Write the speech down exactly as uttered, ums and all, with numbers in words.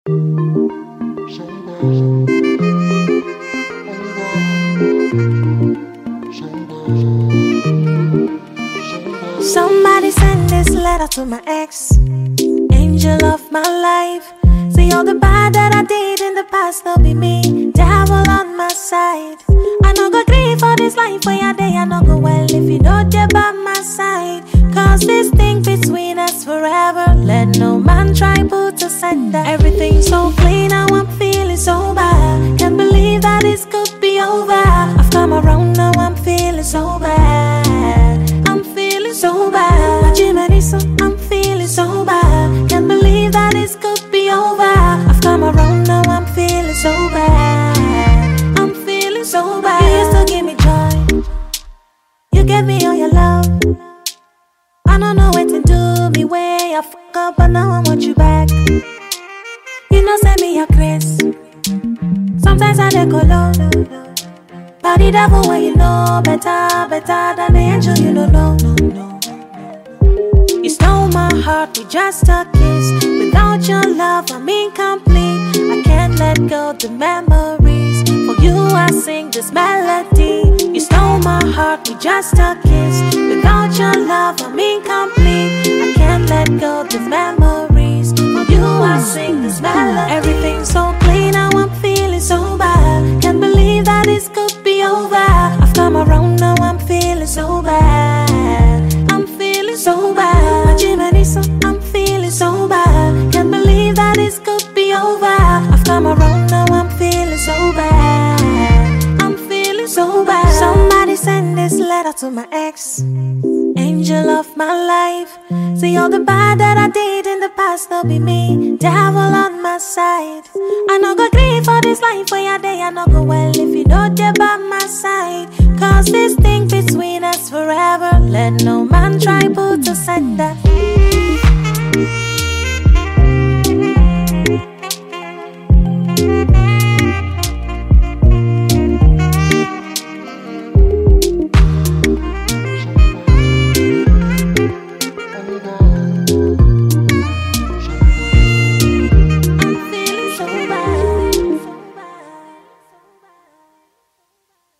Somebody send this letter to my ex, angel of my life. See all the bad that I did in the past, don't be me, devil on my side. I no go grieve for this life where I day I no go well if you know they're by my side. Cause this thing between us forever, let no man try put us under. Everything's so clean, now I'm feeling so bad. Can't believe that this could be over. I've come around, now I'm feeling so bad. I'm feeling so bad. Jimeniso, I'm feeling so bad. Can't believe that this could be over. I've come around, now I'm feeling so bad. I'm feeling so bad. You used to give me joy, you gave me all your love. I don't know what to do, me way I fuck up, but now I want you back. You know, send me your grace. Sometimes I dey go low, but the devil when you know better, better than the angel you don't know. You stole my heart with just a kiss. Without your love, I'm incomplete. I can't let go the memories. For you, I sing this melody. You stole my heart with just a kiss. Without your love, I'm incomplete. I can't let go the memories. For you, I sing this melody. Everything's so clean, now I'm feeling so bad. Can't believe that this could be over. I've come around, now I'm feeling so bad. I'm feeling so bad. I'm feeling so bad. Can't believe that this could be over. I've come around, now I'm feeling so bad. I'm feeling so bad. Somebody send this letter to my ex, angel of my life. See all the bad that I did in the past, don't be me, devil on my side. I no go grieve for this life where I day I no go well if you know they're by my side. Cause this thing between us forever, let no man try put us under.